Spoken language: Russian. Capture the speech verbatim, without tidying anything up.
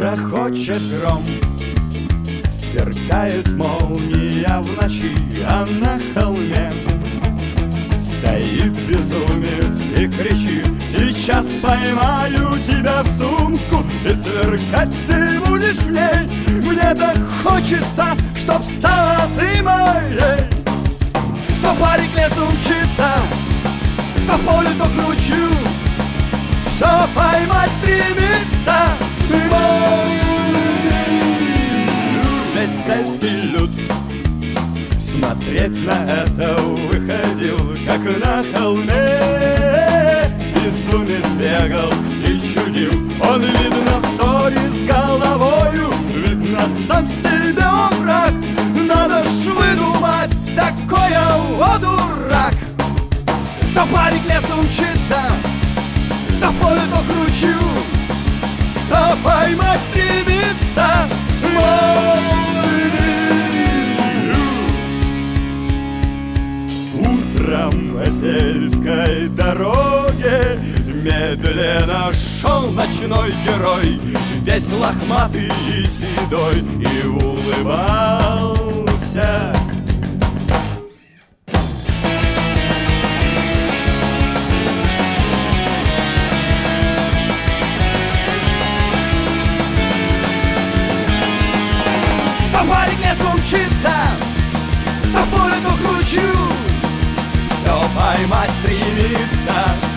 Грохочет гром, сверкает молния в ночи, а на холме стоит безумец и кричит: сейчас поймаю тебя в сумку, и сверкать ты будешь в ней. Мне так хочется, чтоб стала ты моей. То парень к лесу мчится, то в поле, то кручу, все поймать стремится. Весь сельский люд смотреть на это выходил, как на холме. Безумец бегал и чудил, он, видно, в ссоре с головою, видно, сам себе он враг. Надо ж выдумать такое, о дурак. То парень к лесу мчится, то в поле, то кручу, а поймать стремится молодым. Утром по сельской дороге медленно шел ночной герой, весь лохматый и седой, и улыбался. Парень к лесу мчится, то в поле, то кручу, все поймать стремится.